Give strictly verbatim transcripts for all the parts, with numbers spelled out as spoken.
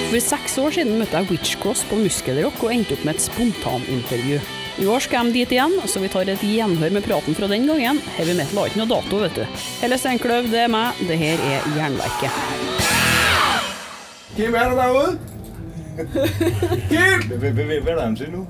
For seks år siden møtte jeg Witchcross på Muskelrock og endte opp med et spontanintervju. I år skal de dit igjen, så vi tar et gjenhør med praten fra den gangen. Heavy metal har ikke noe dato, vet du. Helle Steinkløv, det er meg, det her er Jernverket. Kim, er du derude? Kim! Hvad er der ham til nu?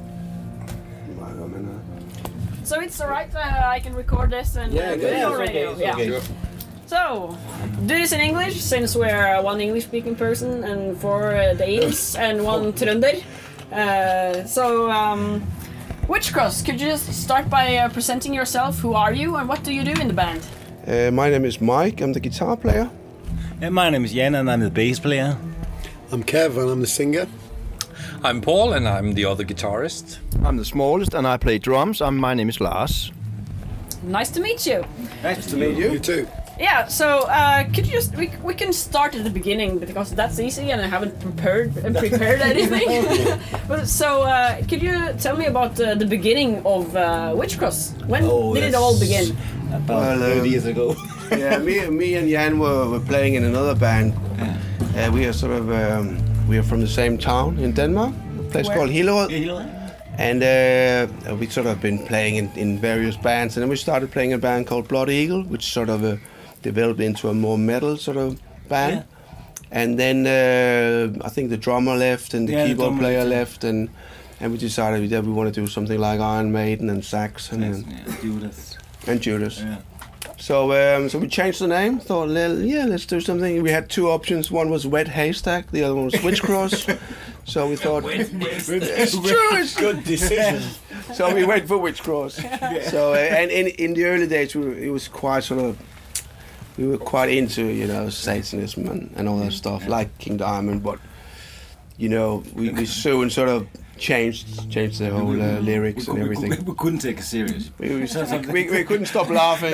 So it's alright, uh, I can record this and Yeah, uh, yeah, your radio. okay, okay. Yeah. So, do this in English, since we're one English-speaking person and four uh, Danes and one Trønder. Uh, so, um, Witchcross, could you just start by uh, presenting yourself? Who are you and what do you do in the band? Uh, my name is Mike, I'm the guitar player. Yeah, my name is Jan and I'm the bass player. I'm Kev and I'm the singer. I'm Paul and I'm the other guitarist. I'm the smallest and I play drums. I'm, my name is Lars. Nice to meet you. Nice to meet you. You too. Yeah, so uh, could you just, we, we can start at the beginning because that's easy and I haven't prepared uh, prepared anything. But so uh, could you tell me about uh, the beginning of uh, Witchcross? When Oh, did it all begin? About Well, thirty um, years ago. Yeah, me, me and Jan were, were playing in another band. Uh, we are sort of, um, we are from the same town in Denmark, a place Where? called Hillerød. And uh, we sort of been playing in, in various bands, and then we started playing a band called Blood Eagle, which sort of uh, developed into a more metal sort of band. Yeah. And then uh, I think the drummer left and the Yeah, the keyboard drummer player left, left, and and we decided that we want to do something like Iron Maiden and Saxon Yes, and, yeah, Judas. and Judas. Yeah. So um, so we changed the name. Thought, well, yeah, let's do something. We had two options. One was Wet Haystack. The other one was Witchcross. So we thought, it's true. It's Good decision. So we went for Witchcross. So uh, and in in the early days, we were, it was quite sort of. We were quite into, you know, Satanism and, and all that stuff, like King Diamond. But you know, we, we soon sort of changed changed the whole uh, lyrics We, and we, everything. we, we couldn't take it serious. We, we, we, we couldn't stop laughing.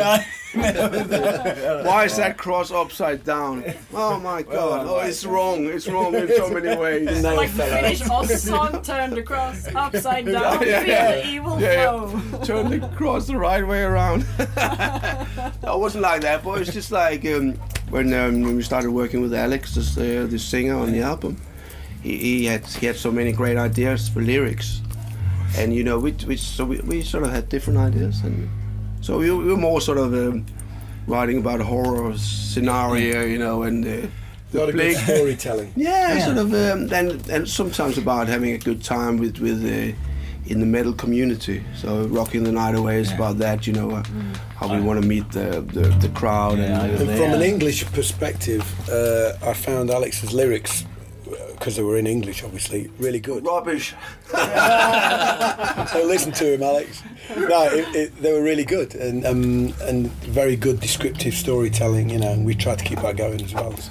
Why is that cross upside down? Oh my God! Oh, it's wrong. It's wrong in so many ways. No, Like fella. Finnish song turned across upside down, Yeah, feel yeah. the evil Yeah, flow. yeah. Turn the cross the right way around. No, it wasn't like that, but it's just like um, when um, when we started working with Alex, this, uh, the singer on the album. He, he had he had so many great ideas for lyrics, and you know we, we so we, we sort of had different ideas, and so we, we were more sort of um, writing about a horror scenario, you know, and uh, A lot of good storytelling. yeah, sort of, um, and and sometimes about having a good time with with uh, in the metal community. So Rocking the Night Away is about that, you know, uh, how we want to meet the the, the crowd. Yeah, and, And uh, from an English perspective, uh, I found Alex's lyrics, because they were in English, obviously, really good. rubbish. So listen to him, Alex. No, it, it, they were really good and um, and very good descriptive storytelling, you know. And we tried to keep that going as well. So.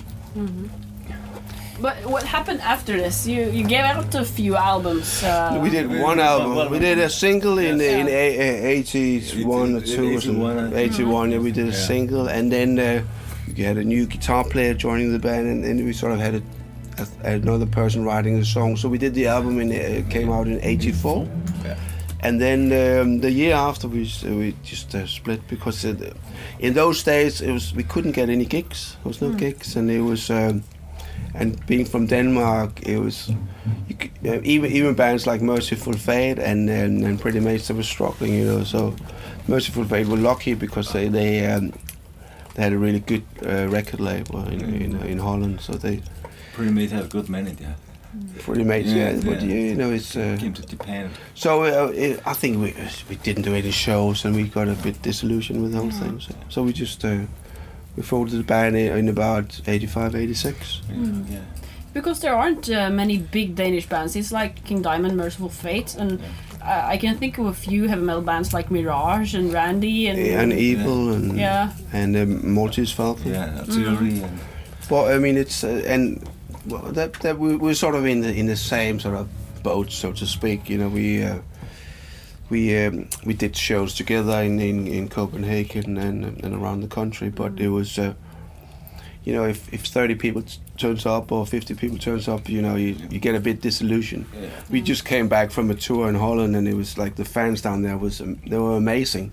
But what happened after this? You you gave out a few albums. Uh, We did one album. We did a single in in eighty-one or two or something. eighty-one, yeah, we did a single, and then uh, we had a new guitar player joining the band, and, and we sort of had a, a, another person writing the song. So we did the album, and it came out in eighty-four. And then um, the year after, we s- we just uh, split because it, in those days it was we couldn't get any gigs. There was no gigs, and it was. Um, And being from Denmark, it was you c uh, even even bands like Merciful Fate and and, and Pretty Mates, they were struggling, you know. So Merciful Fate were lucky because they they, um, they had a really good uh, record label in, in in Holland. So they Pretty Mates have a good manager. Pretty Mates, yeah. Yeah, But yeah. you know, it's. Uh, Came to Japan. so uh, it, I think we we didn't do any shows, and we got a bit disillusioned with the whole thing. So, so we just. Uh, We folded the band in in about eighty-five, eighty-six. Yeah. yeah. because there aren't uh, many big Danish bands. It's like King Diamond, Merciful Fate, and uh, I can think of a few heavy metal bands like Mirage and Randy and And Evil and yeah. and um, Maltese Falcon. Yeah, artillery and Well, I mean, it's uh, and well, that that we, we're sort of in the in the same sort of boat, so to speak. You know, we uh, we um, we did shows together in, in, in Copenhagen and and around the country, but it was. Uh, You know, if, if thirty people t- turns up or fifty people turns up, you know, you, you get a bit disillusioned. yeah. We just came back from a tour in Holland, and it was like the fans down there was um, they were amazing.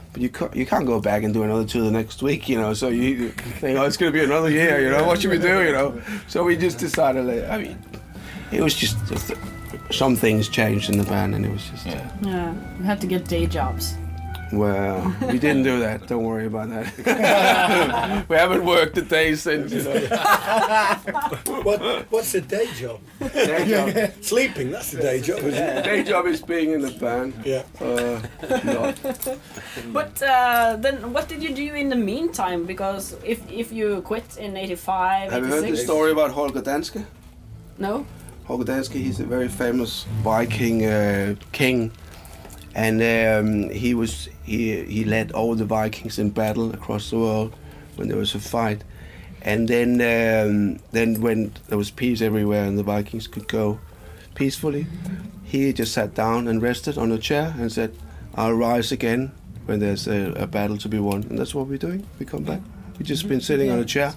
but you can't, you can't go back and do another tour the next week, you know. So you think, oh, it's going to be another year, you know. What should we do, you know? So we just decided. Like, I mean, it was just, just some things changed in the band, and it was just. Yeah. Yeah, we had to get day jobs. Well, we didn't do that. Don't worry about that. We haven't worked a day since, you know. What, what's a day job? Day job. Sleeping, that's a day job, isn't it? Day job is being in the band. Yeah. Uh, not. But uh, then, what did you do in the meantime? Because if if you quit in eighty-five, Have you heard the eighty-six, story about Holger Danske? no? Holger Danske, he's a very famous Viking uh, king, and um, he was he he led all the Vikings in battle across the world when there was a fight, and then um, then when there was peace everywhere and the Vikings could go peacefully, he just sat down and rested on a chair and said, "I'll rise again when there's a, a battle to be won," and that's what we're doing. We come back. We've just been sitting on a chair.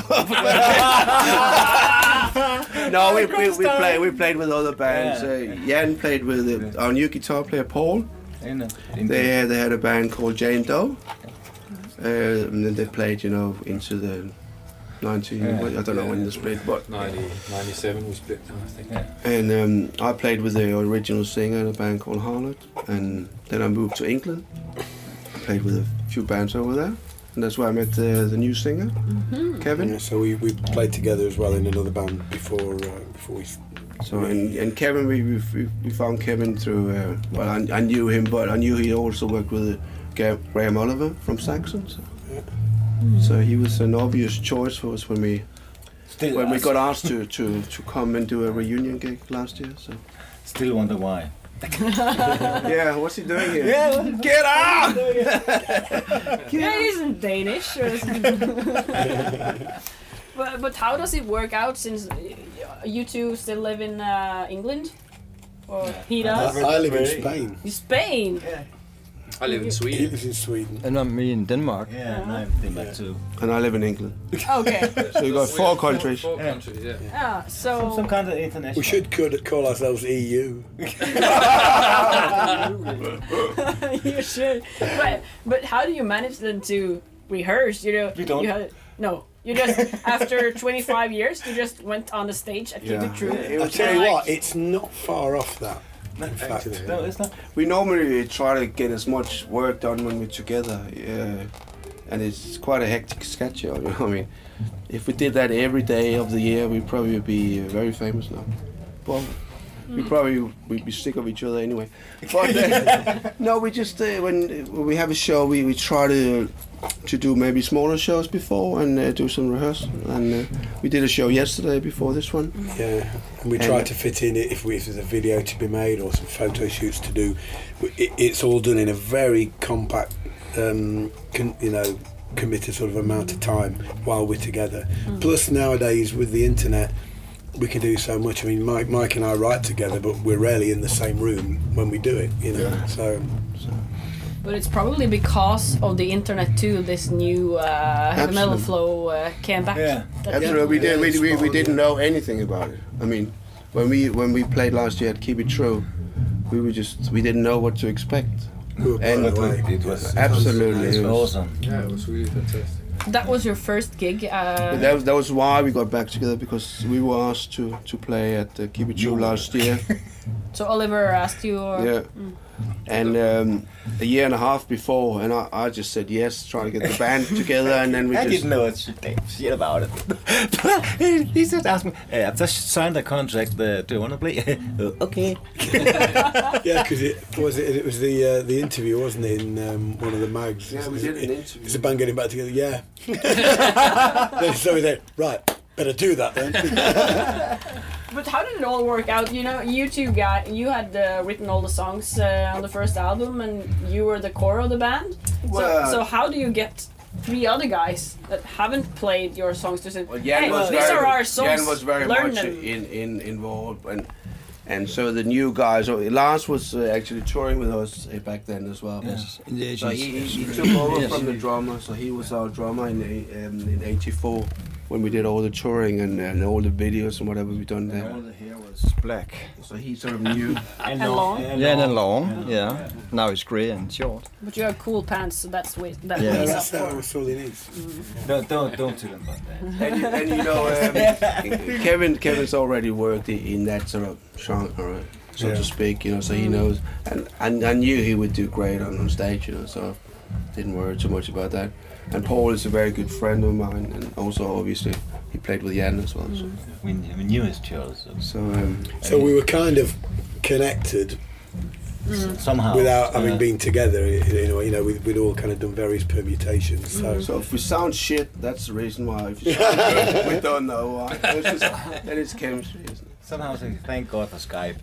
No, we, we, we played we played with other bands. Uh, Jan played with uh, our new guitar player Paul. In, uh, in They had, they had a band called Jane Doe, uh, and then they played, you know, into the ninety. Yeah. I don't know when they split, but ninety, ninety-seven we split, I think. Yeah. and um, I played with the original singer in a band called Harlot, and then I moved to England. Played with a few bands over there, and that's where I met the, the new singer, Kevin. Yeah, so we, we played together as well in another band before uh, before we. So and, and Kevin, we, we we found Kevin through. Uh, well, I, I knew him, but I knew he also worked with uh, Graham Oliver from Saxon. So, so he was an obvious choice for us when we Still, when we I got asked to, to, to come and do a reunion gig last year. So still wonder why. yeah, what's he doing here? Yeah, well, Get out! Yeah, it isn't Danish. but but how does it work out since you two still live in uh, England? Or he does? I, I live in Spain. In Spain? I live in He Sweden. lives in Sweden. And I'm me in Denmark. yeah, and I think that too. And I live in England. Okay. So you got four countries. Four, four Yeah. countries, yeah. Yeah, so... Some, some kind of international. We should could call ourselves E U. You should. But, but how do you manage then to rehearse? You know, We don't. You had, no, you just after twenty-five years, you just went on the stage at Keep Yeah. It True. It I'll was- tell you Like- what, it's not far off that. In fact, No, it's not. We normally try to get as much work done when we're together, yeah. And it's quite a hectic schedule. You know, I mean, if we did that every day of the year, we'd probably be uh, very famous now. Well, we probably we'd be sick of each other anyway. But uh, no, we just uh, when when we have a show, we, we try to to do maybe smaller shows before and uh, do some rehearsal. And uh, we did a show yesterday before this one. yeah, and we And- try to fit in it if, we, if there's a video to be made or some photo shoots to do. It, it's all done in a very compact, um, con, you know, committed sort of amount of time while we're together. Plus nowadays with the internet, we can do so much. I mean, Mike, Mike and I write together, but we're rarely in the same room when we do it. You know, Yeah. so But it's probably because of the internet too. This new uh, heavy metal Absolutely. flow uh, came back. Yeah. That- Absolutely, we did. Yeah, We, it's we, we fun, didn't yeah. know anything about it. I mean, when we when we played last year at Keep It True, we were just we didn't know what to expect. we were And- blown But away. it was Absolutely, it it was was- awesome. Yeah, it was really fantastic. That was your first gig. Uh, But that was that was why we got back together, because we were asked to to play at uh, Keep It True last year. so Oliver asked you. Or, Yeah. And um, a year and a half before, and I, I just said yes, trying to get the band together, and then we I just didn't know a shit, shit about it. he, he just asked me, hey, I've just signed a contract, uh, do you want to play? Uh, okay. Yeah, because it was it, it was the uh, the interview, wasn't it, in um, one of the mags? Yeah, we did an interview. Is the band getting back together? Yeah. Then so we said, right, better do that then. But how did it all work out? You know, you two guys, you had uh, written all the songs uh, on the first album, and you were the core of the band. Well- so, so how do you get three other guys that haven't played your songs to say, Well, Jan hey, was these very, are our songs, Jan was very learn much them. in, in involved, and and so the new guys. oh, Lars was uh, actually touring with us uh, back then as well. Yes, in the So he, eighties. he, he took over Yes. from the drummer. So he was our drummer in the, um, in eighty-four when we did all the touring and, and all the videos and whatever we done there. All the hair was black. So he sort of knew. And, And long. Yeah, and then long. Yeah. Now it's grey and short. But you have cool pants, so that's what that Yeah. makes up That's, for. that's all he needs. Don't don't don't tell him about that. and, you- and you know, um, Kevin Kevin's already worked i- in that sort of genre, so Yeah. to speak. You know, so he knows, and, and I knew he would do great on, on stage. You know, so didn't worry too much about that. And Paul is a very good friend of mine, and also obviously he played with Jan as well. So, We, we knew his choice so um, So we were kind of connected somehow. without having Uh, been together. You know, you know, we'd, we'd all kind of done various permutations. So, so if we sound shit, that's the reason why. If you sound good, we don't know why. It's just, then it's chemistry, isn't it? Somehow, say, thank God for Skype.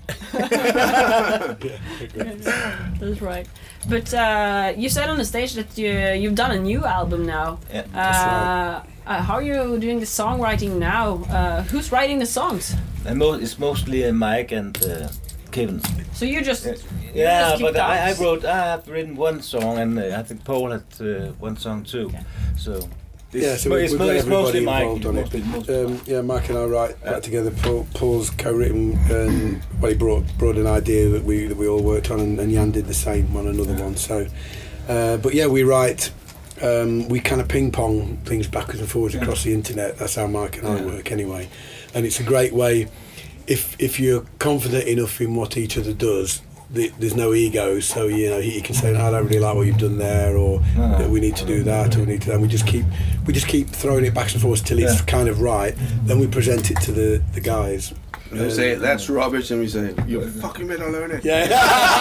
That's right. But uh, you said on the stage that you you've done a new album now. Yeah, Uh, uh, how are you doing the songwriting now? Uh, who's writing the songs? And mo- it's mostly uh, Mike and uh, Kevin. So you just you Yeah, just keep but I, I dots. wrote. I have written one song, and uh, I think Paul had uh, one song too. So it's, yeah, so mo- we, it's, we've mo- got it's mostly everybody Mike. involved on mostly, it. mostly Um, Mike. yeah, Mike and I write, write together. Paul, Paul's co-written, and well, he brought brought an idea that we that we all worked on, and, and Jan did the same on another one. So, uh, but yeah, we write. Um, we kind of ping pong things backwards and forwards Yeah. across the internet. That's how Mike and I Yeah. work anyway, and it's a great way. If if you're confident enough in what each other does, the, there's no ego. So you know he, he can say, "I don't really like what you've done there," or No. you know, "We need to do that," or "We need to." And we just keep we just keep throwing it back and forth till it's Yeah. kind of right. Then we present it to the the guys. And we say that's rubbish, and we say you fucking better learn it. Yeah.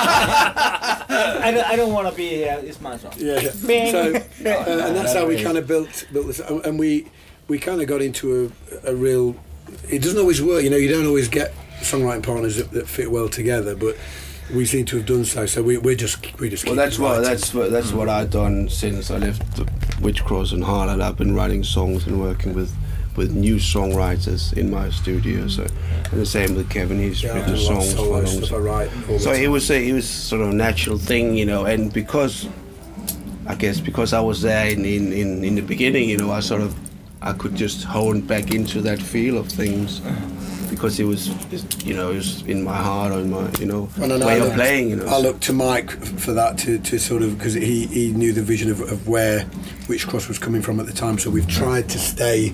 I don't, I don't want to be here. It's my song. Yeah. Bing. So, uh, and that's how we kind of built built this, and and we we kind of got into a, a real. It doesn't always work, you know. You don't always get songwriting partners that, that fit well together, but we seem to have done so. So we we just we just. Well, keep that's what writing. that's what that's what I've done since I left Witchcross and Harlot. I've been writing songs and working with with new songwriters in my studio. So, and the same with Kevin. He's Yeah, written I do a lot of songs for solo long. stuff I So, write all the so it time. was a, it was sort of a natural thing, you know. And because I guess because I was there in, in, in, in the beginning, you know, I sort of I could just hone back into that feel of things. Because it was, you know, it was in my heart or in my, you know, And then way I of looked- playing, you know. I looked to Mike for that to, to sort of because he, he knew the vision of, of where Witchcross was coming from at the time. So we've tried to stay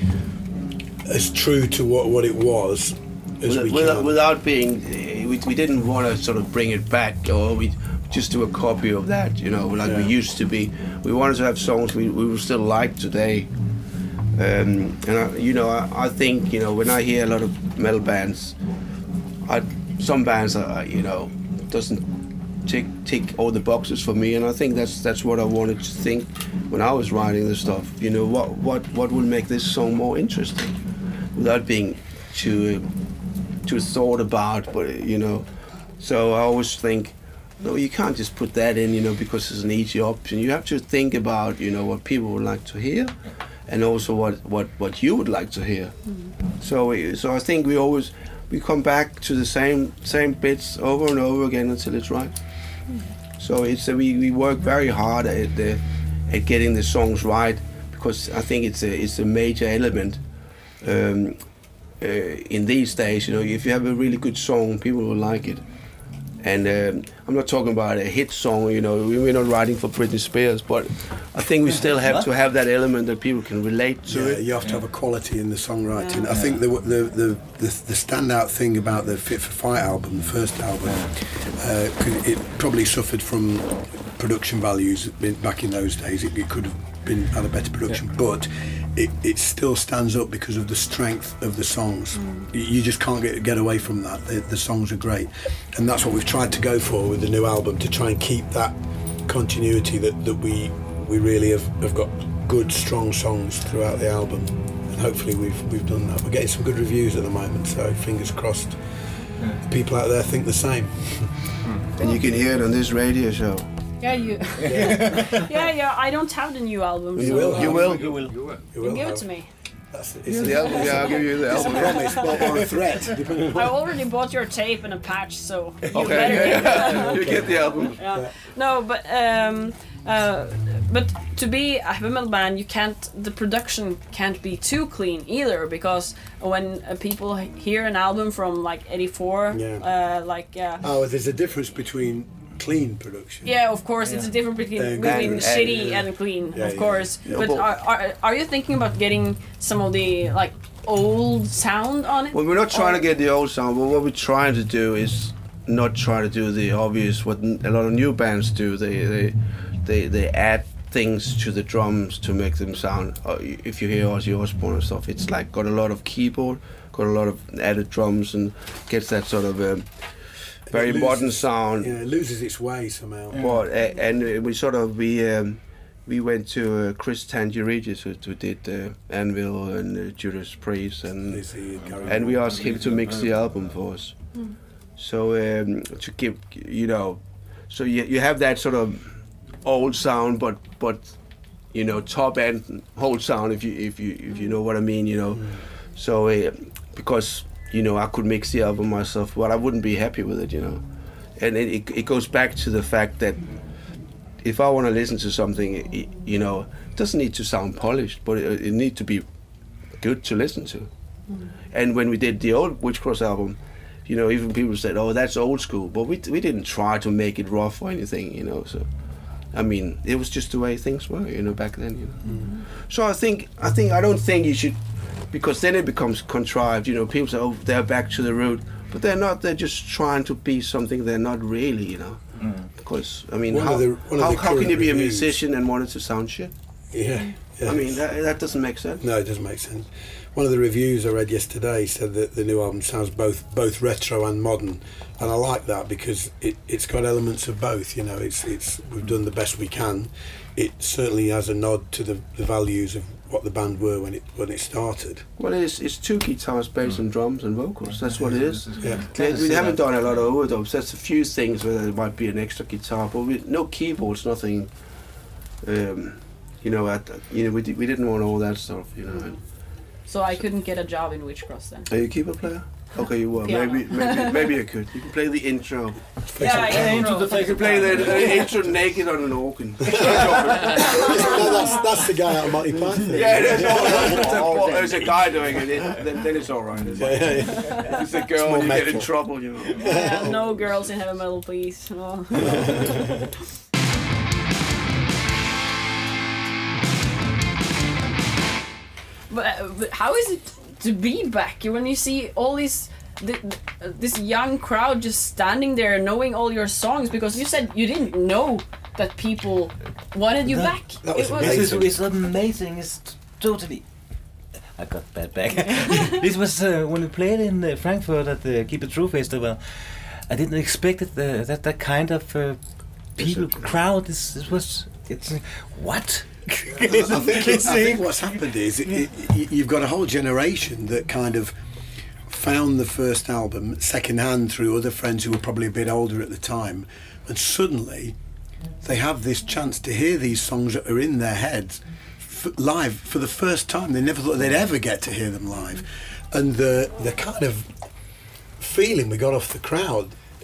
as true to what, what it was as Without, we without, can. without being, eh, we, we didn't want to sort of bring it back, or we just do a copy of that, you know, like we Yeah. used to be. We wanted to have songs we, we would still like today. Um, and I, you know, I, I think, you know, when I hear a lot of metal bands, I, some bands are, you know, doesn't tick tick all the boxes for me, and I think that's that's what I wanted to think when I was writing the stuff. You know, what what what will make this song more interesting, without being too too thought about, but you know. So I always think, no, you can't just put that in, you know, because it's an easy option. You have to think about, you know, what people would like to hear, and also what what what you would like to hear. Mm-hmm. So we- so I think we always we come back to the same same bits over and over again until it's right. Mm-hmm. So it's uh, we we work very hard at the at getting the songs right, because I think it's a it's a major element. Um, uh, in these days, you know, if you have a really good song, people will like it. And um, I'm not talking about a hit song, you know, we- we're not writing for Britney Spears, but I think we still have to have that element that people can relate to Yeah, it. you have to have a quality in the songwriting. I think the, the the the the standout thing about the Fit for Fight album, the first album, uh, 'cause it probably suffered from production values in- back in those days. It, it could have been had a better production, but it, it still stands up because of the strength of the songs. You, you just can't get get away from that. The, the songs are great, and that's what we've tried to go for with the new album, to try and keep that continuity that, that we we really have, have got good, strong songs throughout the album, and hopefully we've we've done that. We're getting some good reviews at the moment, so fingers crossed. People out there think the same. And you can hear it on this radio show. Yeah, you. yeah, yeah. I don't have the new album. You so will. uh, You will. You will. You will. You you will give it have. to me. That's it. It's the album. Yeah, I'll give you the It's a album. promise, but or a threat, depending I on. already bought your tape and a patch, so you Okay, better yeah, get yeah. You get the album. Yeah. No, but um, uh, but to be a heavy metal band, you can't. The production can't be too clean either, because when uh, people hear an album from like eighty-four, Yeah. uh, like uh, Oh, there's a difference between clean production. yeah, of course, it's a difference between, And- between and- shitty and- and clean, Yeah, of yeah. course. Yeah, but but- are, are are you thinking about getting some of the like old sound on it? Well, we're not trying Or- to get the old sound, but what we're trying to do is not try to do the obvious what n- a lot of new bands do. They they they, they add things to the drums to make them sound. Uh, if you hear Ozzy Osbourne and stuff, it's like got a lot of keyboard, got a lot of added drums, and gets that sort of um, very It loses- modern sound. Yeah, it loses its way somehow. But uh, and uh, we sort of we um, we went to uh, Chris Tangerigis who, who did uh, Anvil and uh, Judas Priest, and Is the Gary and we Moore. asked him to mix the album for us. So um, to give you know, so you you have that sort of old sound, but but you know top end whole sound if you if you if you know what I mean, you know. So uh, because you know I could mix the album myself, but I wouldn't be happy with it, you know. And it it, it goes back to the fact that if I want to listen to something, it, you know, it doesn't need to sound polished, but it, it needs to be good to listen to. And when we did the old Witchcross album, you know, even people said, "Oh, that's old school," but we we didn't try to make it rough or anything, you know. So, I mean, it was just the way things were, you know, back then. You know. So I think I think I don't think you should, because then it becomes contrived. You know, people say, "Oh, they're back to the root," but they're not. They're just trying to be something they're not really, you know. Because I mean, One how of the- one of how, the how can current you be a reviews- musician and want it to sound shit? Yeah. yeah. I mean, that, that doesn't make sense. No, it doesn't make sense. One of the reviews I read yesterday said that the new album sounds both both retro and modern, and I like that because it, it's got elements of both. You know, it's it's we've done the best we can. It certainly has a nod to the, the values of what the band were when it when it started. Well, it's, it's two guitars, bass, and drums and vocals. That's what it is. Yeah. They- we haven't done a lot of overdubs. That's a few things where there might be an extra guitar, but we, no keyboards, nothing. Um, you know, at, you know, we, di- we didn't want all that stuff. You know. And, So I couldn't get a job in Witchcross then. are you a keyboard player? Okay, you were. Piano. Maybe, maybe, maybe you could. You can play the intro. Yeah, yeah, Into bro. the You can play the, the intro naked on an organ. No, that's that's the guy out of Monty Python. Yeah, there's, no, there's, a, there's a guy doing it. it then, then it's all right. It's, Yeah, yeah, yeah. if it's a girl, more you get in metal. trouble. You know. Yeah, no girls in heavy metal, please. No. But, uh, but how is it to be back when you see all these th- th- uh, this young crowd just standing there knowing all your songs, because you said you didn't know that people wanted you That- back. that was it was This is amazing. it's amazing. It's t- totally. I got that back. This was uh, when we played in uh, Frankfurt at the Keep It True festival. I didn't expect it, uh, that that kind of uh, people crowd. This, this was it's what. I think, it, I think what's happened is it, it, y- you've got a whole generation that kind of found the first album secondhand through other friends who were probably a bit older at the time, and suddenly they have this chance to hear these songs that are in their heads f- live for the first time. They never thought they'd ever get to hear them live, and the the kind of feeling we got off the crowd,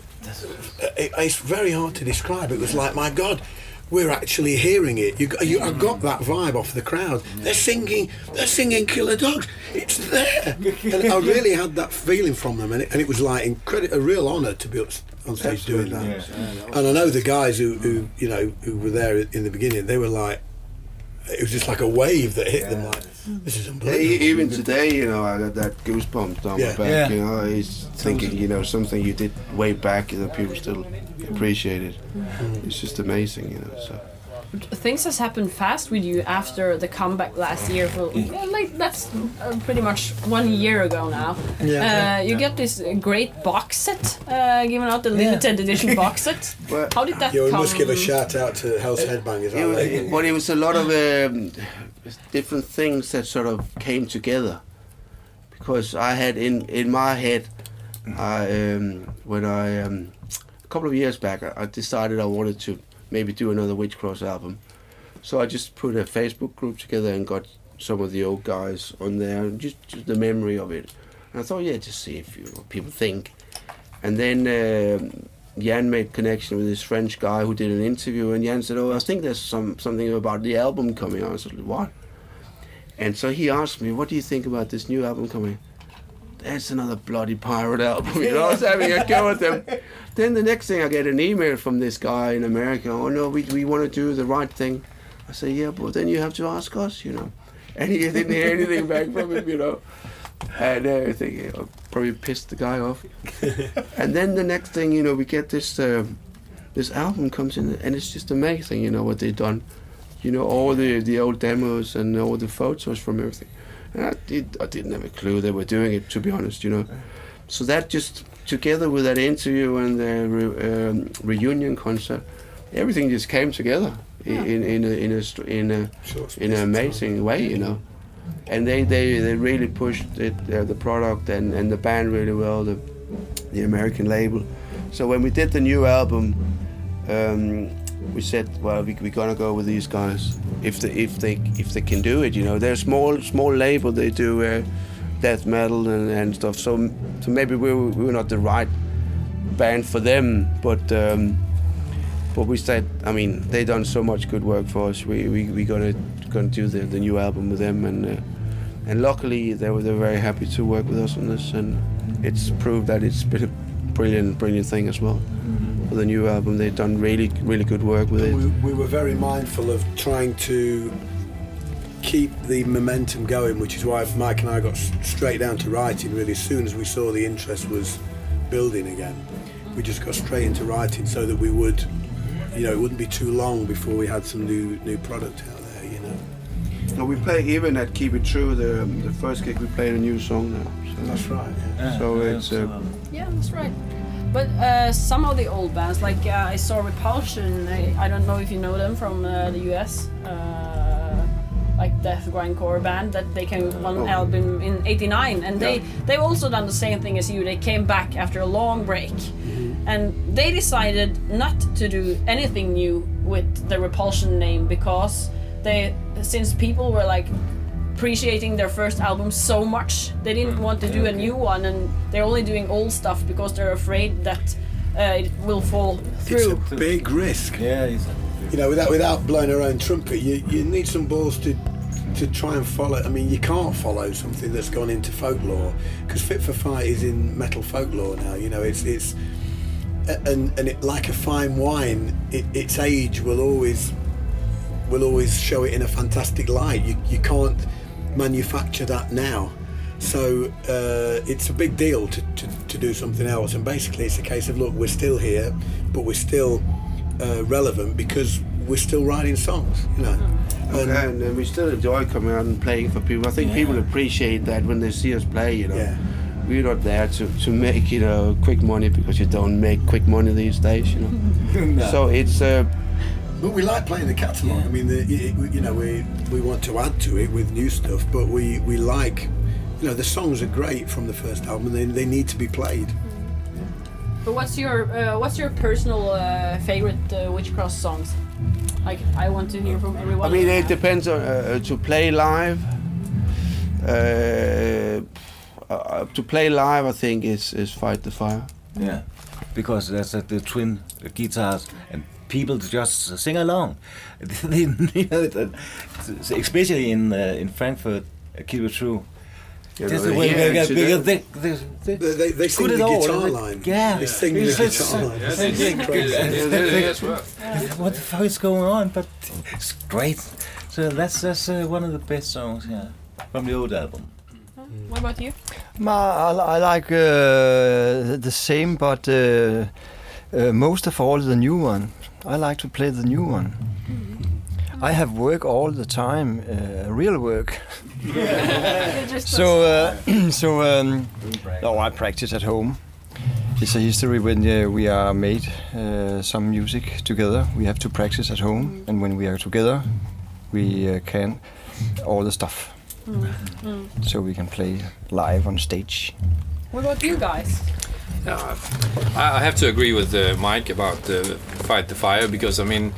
it, it's very hard to describe. It was like, my God, we're actually hearing it. You, you, I got that vibe off the crowd. They're singing, they're singing Killer Dogs. It's there. And I really had that feeling from them, and it, and it was like incredible, a real honour to be up on stage doing that. And I know the guys who, who, you know, who were there in the beginning. They were like, it was just like a wave that hit them. Like, this is Yeah, unbelievable. e- even today, you know, I got that goosebumps down Yeah. my back. Yeah. You know, he's thinking, you know, something you did way back that people still appreciate it. It's just amazing, you know. So things has happened fast with you after the comeback last year. For well, like that's uh, pretty much one year ago now. Yeah. Uh, you get this great box set uh, given out, the limited edition box set. But- How did that Yeah, we come? must give a shout out to Hell's Headbangers. it aren't was, they? but it was a lot of um, different things that sort of came together. Because I had in in my head, I um, when I um, a couple of years back, I, I decided I wanted to maybe do another Witchcross album. So I just put a Facebook group together and got some of the old guys on there, just, just the memory of it. And I thought, yeah, just see if you what people think. And then uh, Jan made connection with this French guy who did an interview, and Jan said, "Oh, I think there's some something about the album coming out." I said, "What?" And so he asked me, "What do you think about this new album coming?" That's another bloody pirate album. You know, I was having a go at them. Then the next thing, I get an email from this guy in America. "Oh no, we we want to do the right thing." I say, "Yeah, but then you have to ask us, you know." And he didn't hear anything back from him, you know. And uh, I think I probably pissed the guy off. And then the next thing, you know, we get this uh, this album comes in, and it's just amazing, you know, what they've done. You know, all the the old demos and all the photos from everything. And I did I didn't have a clue they were doing it, to be honest, you know. So that just together with that interview and the re, um, reunion concert, everything just came together in in in a in a in, a, in an amazing way, you know. And they, they, they really pushed it, uh, the product and, and the band really well, the the American label. So when we did the new album, um, we said, well, we we're gonna go with these guys if they if they if they can do it. You know, they're a small small label. They do uh, death metal and, and stuff. So so maybe we were, we were not the right band for them, but. Um, But we said, I mean, they done so much good work for us. We we we gonna gonna do the, the new album with them, and uh, and luckily they were they were very happy to work with us on this, and it's proved that it's been a brilliant brilliant thing as well. Mm-hmm. For the new album, they've done really really good work with it. We, we were very mindful of trying to keep the momentum going, which is why Mike and I got straight down to writing really as soon as we saw the interest was building again. We just got straight into writing so that we would. You know, it wouldn't be too long before we had some new new product out there, you know. No, we play even at Keep It True, the um, the first gig, we played a new song now. So. That's right, yeah. So it's... Uh, yeah, that's right. But uh, some of the old bands, like uh, I saw Repulsion, I, I don't know if you know them from uh, the U S, uh, like death grindcore band, that they came with one Oh. album in eighty-nine, and they, Yeah. they've also done the same thing as you, they came back after a long break. And they decided not to do anything new with the Repulsion name because they, since people were like appreciating their first album so much, they didn't want to do a new one, and they're only doing old stuff because they're afraid that uh, it will fall through. It's a big risk. Yeah, it's You know, without without blowing our own trumpet, you you need some balls to to try and follow. I mean, you can't follow something that's gone into folklore, because Fit for Fight is in metal folklore now. You know, it's it's. And and it, like a fine wine, it, its age will always will always show it in a fantastic light. You you can't manufacture that now, so uh, it's a big deal to, to, to do something else. And basically, it's a case of look, we're still here, but we're still uh, relevant because we're still writing songs. You know, and, okay, and uh, we still enjoy coming out and playing for people. I think Yeah. people appreciate that when they see us play. You know. Yeah. We're not there to, to make, you know, quick money, because you don't make quick money these days, you know. No. So it's uh, But we like playing the catalogue. Yeah. I mean, the, it, you know, we we want to add to it with new stuff, but we, we like, you know, the songs are great from the first album, and they, they need to be played. But what's your uh, what's your personal uh, favorite uh, Witchcross songs? Like, I want to hear from everyone. I mean, it depends on uh, to play live. Uh, uh, to play live, I think is is Fight the Fire. yeah, because there's uh, the twin guitars and people just sing along. They, you know, it, uh, especially in uh, in Frankfurt, uh, Keep It True. You That's know, the way here they, in they, Sudan. they, they, they, They, they, they sing Good the at all, guitar isn't it? line. Yeah. They sing It's the just- guitar line. Yeah, they It's sing crazy. yeah, they sing as well. what the fuck is going on? But it's great. So that's that's uh, one of the best songs, yeah, from the old album. What about you? Ma, I, I like uh, the same, but uh, uh, most of all the new one. I like to play the new one. I have work all the time, uh, real work. so, uh, so um, no, I practice at home. It's a history when uh, we are made uh, some music together. We have to practice at home, and when we are together, we uh, can all the stuff. Mm. Mm. So we can play live on stage. What about you guys? Yeah, I I have to agree with uh, Mike about uh, Fight the Fire, because I mean,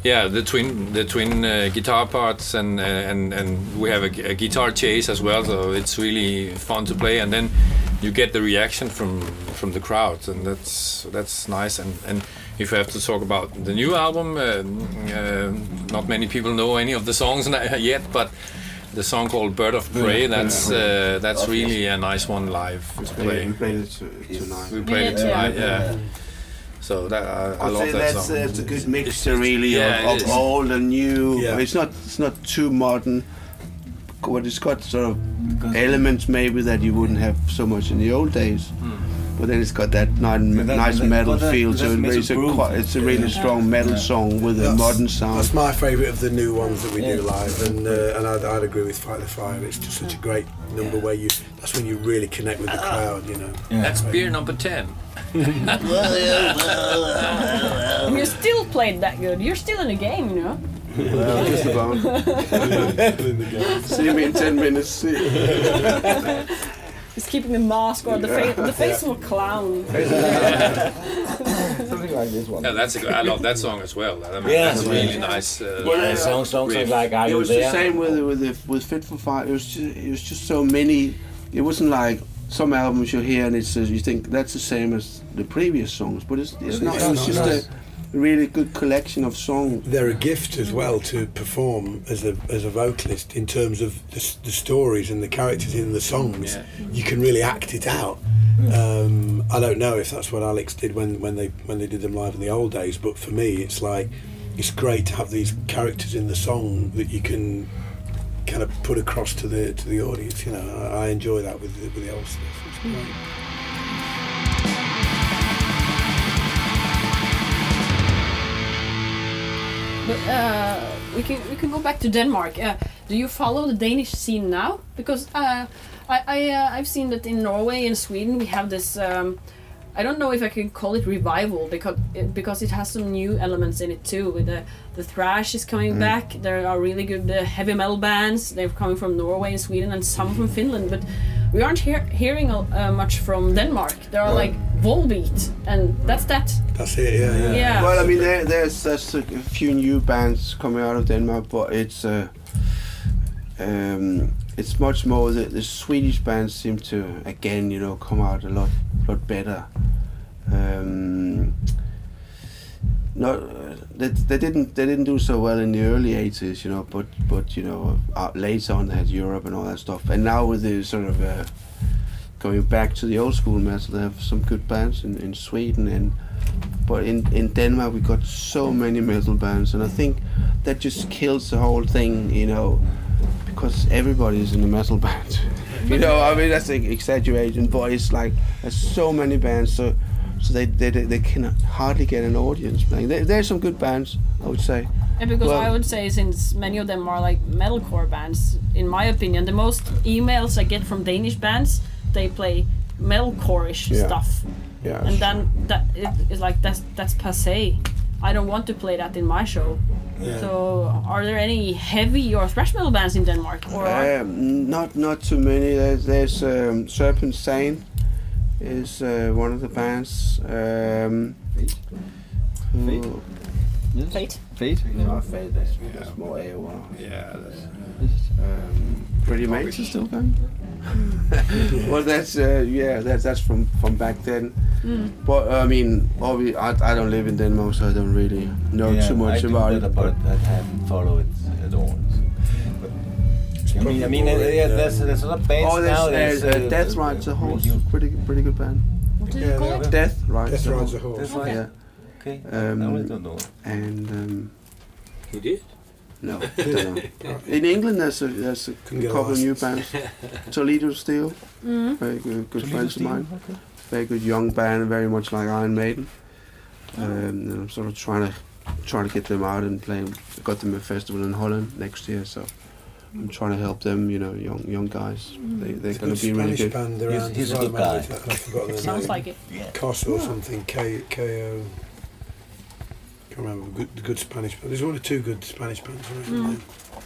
Yeah, the twin the twin uh, guitar parts and uh, and and we have a, a guitar chase as well, so it's really fun to play. And then you get the reaction from from the crowd, and that's that's nice. And and if you have to talk about the new album, uh, uh, not many people know any of the songs yet, but the song called "Bird of Prey," that's uh, that's really a nice one live to play. We played it to- tonight. We played it tonight, yeah. So that I, I I'd love say that that's song. uh, it's a good mixture, really, yeah, of, it of is. old and new. Yeah. It's not it's not too modern, but it's got sort of elements maybe that you wouldn't have so much in the old days. But then it's got that ni- But that- nice that- metal but that- feel that to it. makes It's a, it groove. quite, it's a really strong metal song with a That's- modern sound. That's my favourite of the new ones that we do live, and uh, and I'd, I'd agree with Fight the Fire. It's just such a great number where you. That's when you really connect with the crowd, you know. That's beer number ten. And you still played that good. You're still in the game, you know. Well, just about. See me in ten minutes. Just keeping the mask or the face, the face of a clown. Something like this one. Yeah, that's a good, I love that song as well. I mean, Yeah. that's a really nice. Uh, Yeah, songs, songs riff. like "Are It You was There?" the same with with the, with Fit for Fight. It was just, it was just so many. It wasn't like some albums you hear and it's uh, you think that's the same as the previous songs, but it's it's not. It was just a really good collection of songs. They're a gift as well to perform as a as a vocalist in terms of the, s- the stories and the characters in the songs. Yeah. You can really act it out. Um, I don't know if that's what Alex did when, when they when they did them live in the old days, but for me, it's like it's great to have these characters in the song that you can kind of put across to the to the audience. You know, I, I enjoy that with the, with the old stuff. It's great. But uh, we can we can go back to Denmark. Uh, do you follow the Danish scene now? Because uh, I I uh, I've seen that in Norway and Sweden we have this. Um, I don't know if I can call it revival because it, because it has some new elements in it too. With the the thrash is coming back. There are really good uh, heavy metal bands. They're coming from Norway and Sweden and some from Finland. But we aren't hear, hearing uh, much from Denmark. There are like Volbeat, and that's that. That's it. Yeah, yeah. Yeah. Well, I mean, there, there's there's a few new bands coming out of Denmark, but it's uh, um, it's much more the, the Swedish bands seem to again, you know, come out a lot lot better. Um, not uh, they, they didn't they didn't do so well in the early eighties, you know, but but you know uh, later on they had Europe and all that stuff, and now with the sort of uh, going back to the old school metal, they have some good bands in, in Sweden, and but in in Denmark we got so many metal bands, and I think that just kills the whole thing, you know, because everybody's in a metal band. You know, I mean that's an exaggeration, but it's like there's so many bands, so so they they they can hardly get an audience playing. There, there's some good bands, I would say. And because Well- I would say, since many of them are like metalcore bands, in my opinion, the most emails I get from Danish bands, they play metalcore-ish Yeah. stuff, Yeah. and then that it is like that's that's passé. I don't want to play that in my show. So, are there any heavy or thrash metal bands in Denmark? Or Um, not not too many. There's, there's um, Serpent Sane is uh, one of the bands. Um, who- Fate? Fate? No, Fate. That's, that's more A O R. Yeah, that's, Um, Pretty Mates is still going. Well, that's uh, yeah, that's that's from from back then. But I mean, obviously, I, I don't live in Denmark, so I don't really know Yeah, too much I do, about but, it. but But I haven't followed it at all. But, I mean, I mean, uh, yeah, there's there's a lot of bands oh, there's, now. there's uh, Death Rides a Horse. you- Pretty pretty good band. What do you Yeah, call they it? Death Rides Death a Rides Horse. a Horse. That's Okay. right. Yeah, Okay. Um, I really don't know. and um, he did. no, I don't know. In England, there's a there's a Couldn't get couple of lost. new bands. Toledo Steel, very good, good friends of mine. Very good young band, very much like Iron Maiden. Um, and I'm sort of trying to trying to get them out and play. Got them a festival in Holland next year, so I'm trying to help them. You know, young young guys. They they're There's a going good to be really Spanish good. band around. He's- he's as a well, good man, guy. which I- I've forgotten their Sounds name. like it. Cos or something. K K O. Can't remember. Good, the good Spanish. There's one or two good Spanish bands around. Mm.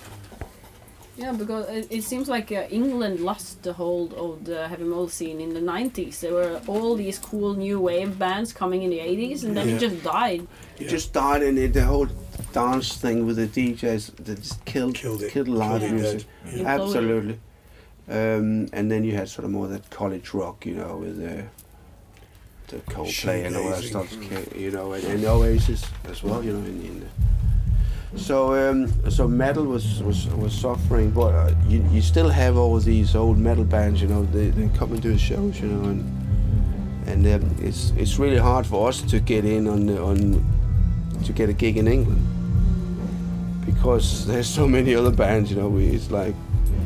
Yeah, because it, it seems like uh, England lost the hold of the heavy metal scene in the nineties. There were all these cool new wave bands coming in the eighties, and then Yeah. it just died. It just died, and it, the whole dance thing with the D Js that just killed Killed it. killed live Killed it music. dead. Yeah. Absolutely. Um, and then you had sort of more that college rock, you know, with the the Coldplay and all that stuff, Shoegazing. you know, and, and Oasis as well, you know. In, in the, so um, so metal was was, was suffering, but uh, you you still have all these old metal bands, you know. They they come and do shows, you know, and and um, it's it's really hard for us to get in on the, on to get a gig in England because there's so many other bands, you know. We, it's like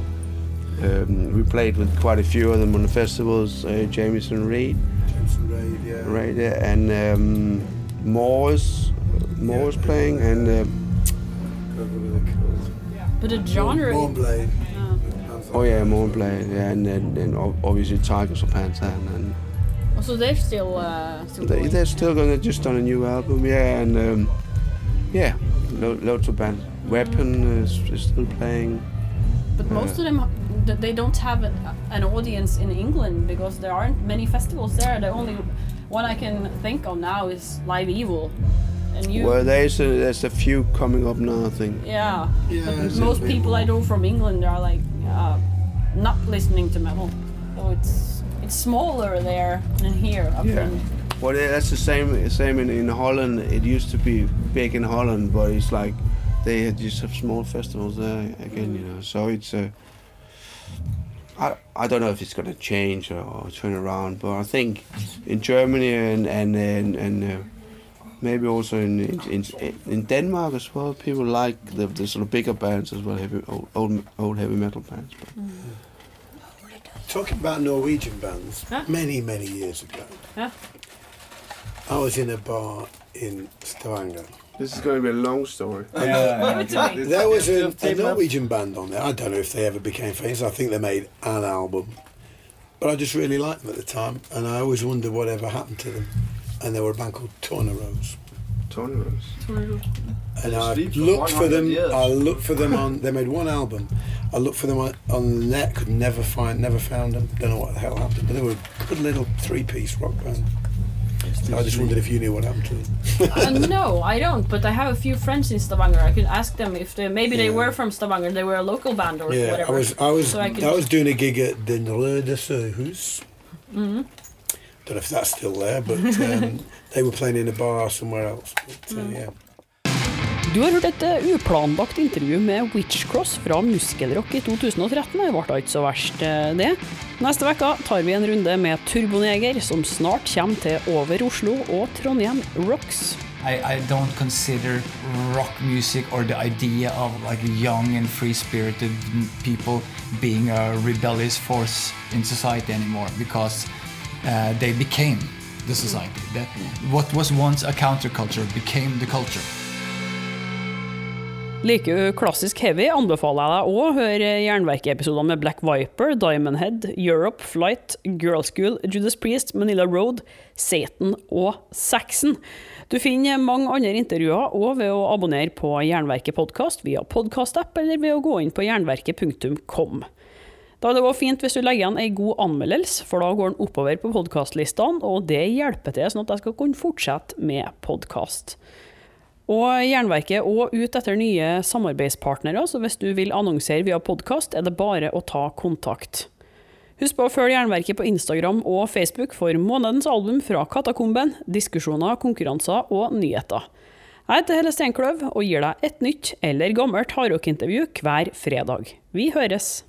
um, we played with quite a few of them on the festivals. Uh, Jameson Reed, Jameson Reid, yeah. right there, and um, Moore's Moore's Yeah. playing, and um, God, what are they called? But the genre... Mournblade. Yeah. oh yeah, Moore playing, yeah, and then and ob- obviously Tigers of Pantan, and Oh, so they're still, uh, still they, going. they're still gonna just on a new album, yeah, and um, yeah, lo- loads of bands. Weapon is, is still playing. But most of them, th- they don't have a, an audience in England because there aren't many festivals there. The only one I can think of now is Live Evil. And you, Well, there's a, there's a few coming up now, I think. yeah. Yeah, But there's most a people bit I know from England are like uh, not listening to metal. So it's it's smaller there than here. I Yeah. think. Well, yeah, that's the same same in, in Holland. It used to be big in Holland, but it's like they had just have small festivals there again, you know. So it's uh, I I don't know if it's going to change or, or turn around, but I think in Germany and and and, and uh, maybe also in, in in in Denmark as well, people like the, the sort of bigger bands as well, heavy old old, old heavy metal bands. But Talking about Norwegian bands, Huh? many, many years ago, Yeah. I was in a bar in Stavanger. this is going to be a long story. Give it to me. There was a, a Norwegian band on there. I don't know if they ever became famous. I think they made an album. But I just really liked them at the time, and I always wondered whatever happened to them. And they were a band called Tornaroos. Tony Rose. And I Sleep for looked for one hundred them. years. I looked for them on. They made one album. I looked for them on, on the net. Could never find. Never found them. Don't know what the hell happened. But they were a good little three-piece rock band. I just wondered if you knew what happened to them. Uh, no, I don't. But I have a few friends in Stavanger. I could ask them if they maybe they Yeah. were from Stavanger. They were a local band or Yeah, whatever. I was. I was. So I I, could- was doing a gig at the Röde Sørhus. Mhm. Don't know if that's still there, but um, they were playing in a bar somewhere else. But, uh, yeah. Du har hørt et eh, uplanlagt intervju med Witchcross fra Muskelrock i to tusen og tretten. Det ble ikke så verst, eh, det. Neste vekka tar vi en runde med Turboneger, som snart kommer til Over Oslo og Trondheim Rocks. I, I don't consider rock music or the idea of like young and free-spirited people being a rebellious force in society anymore because uh, they became the society. That what was once a counterculture became the culture. Liker du klassisk heavy, anbefaler jeg deg å høre Jernverket-episoder med Black Viper, Diamond Head, Europe, Flight, Girl School, Judas Priest, Manila Road, Satan og Saxon. Du finner mange andre intervjuer og ved å abonnere på Jernverket podcast via podcast-app eller ved å gå inn på jernverket punktum com. Da er det også fint hvis du legger igjen en god anmeldelse, for da går den oppover på podcastlistene, og det hjelper til sånn at jeg skal kunne fortsette med podcast. Og Jernverket er også ut etter nye samarbeidspartnere, så hvis du vil annonsere via podcast, er det bare å ta kontakt. Husk på å følge Jernverket på Instagram og Facebook for månedens album fra Katakomben, diskusjoner, konkurranser og nyheter. Jeg heter Helle Steinkløv og gir deg et nytt eller gammelt hardrock-intervju hver fredag. Vi høres!